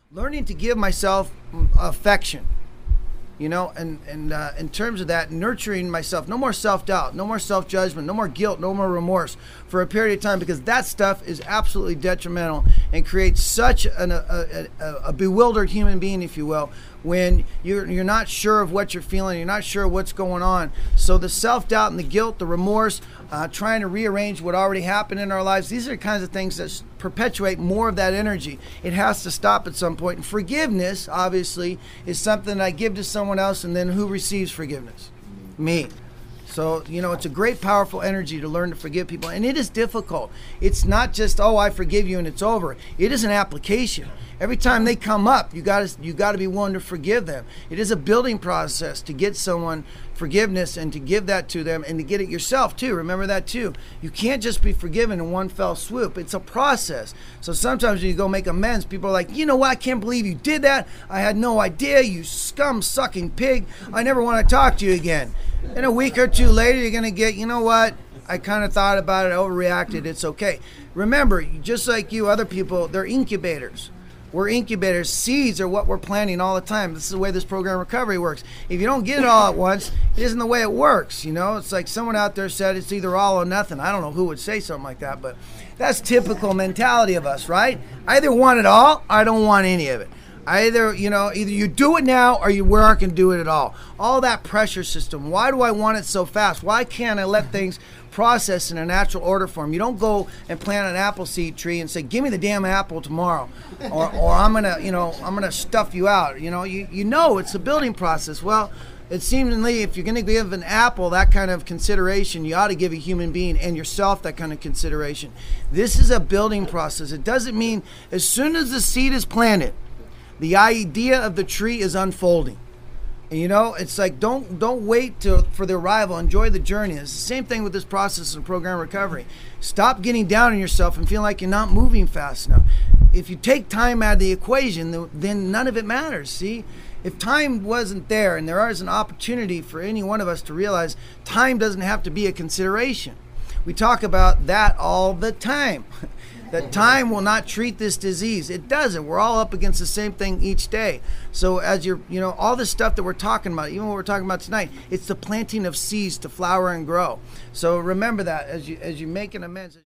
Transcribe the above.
Learning to give myself affection, and in terms of that, nurturing myself. No more self-doubt, no more self-judgment, no more guilt, no more remorse for a period of time, because that stuff is absolutely detrimental and creates such a bewildered human being, if you will, when you're not sure of what you're feeling, you're not sure what's going on. So the self-doubt and the guilt, the remorse, trying to rearrange what already happened in our lives, these are the kinds of things that perpetuate more of that energy. It has to stop at some point. And forgiveness, obviously, is something that I give to someone else, and then who receives forgiveness? Me. So, it's a great, powerful energy to learn to forgive people. And it is difficult. It's not just, oh, I forgive you and it's over. It is an application. Every time they come up, you got to be willing to forgive them. It is a building process to get someone forgiveness and to give that to them and to get it yourself too. Remember that too. You can't just be forgiven in one fell swoop. It's a process. So sometimes when you go make amends, people are like, you know what? I can't believe you did that. I had no idea, you scum-sucking pig. I never want to talk to you again. And a week or two later, you're going to get, you know what? I kind of thought about it, overreacted. It's okay. Remember, just like you, other people, they're incubators. We're incubators. Seeds are what we're planting all the time. This is the way this program recovery works. If you don't get it all at once, it isn't the way it works. It's like someone out there said it's either all or nothing. I don't know who would say something like that, but that's typical mentality of us, right? I either want it all, or I don't want any of it. Either you do it now or you aren't going to do it at all. All that pressure system. Why do I want it so fast? Why can't I let things process in a natural order form? You don't go and plant an apple seed tree and say, give me the damn apple tomorrow, or I'm gonna stuff you out. It's a building process. Well, it seemingly, if you're going to give an apple that kind of consideration, you ought to give a human being and yourself that kind of consideration. This is a building process. It doesn't mean as soon as the seed is planted, the idea of the tree is unfolding. And, it's like don't wait for the arrival. Enjoy the journey. It's the same thing with this process of program recovery. Stop getting down on yourself and feeling like you're not moving fast enough. If you take time out of the equation, then none of it matters. See, if time wasn't there, and there is an opportunity for any one of us to realize time doesn't have to be a consideration. We talk about that all the time. That time will not treat this disease. It doesn't. We're all up against the same thing each day. So as all this stuff that we're talking about, even what we're talking about tonight, it's the planting of seeds to flower and grow. So remember that as you make an amends.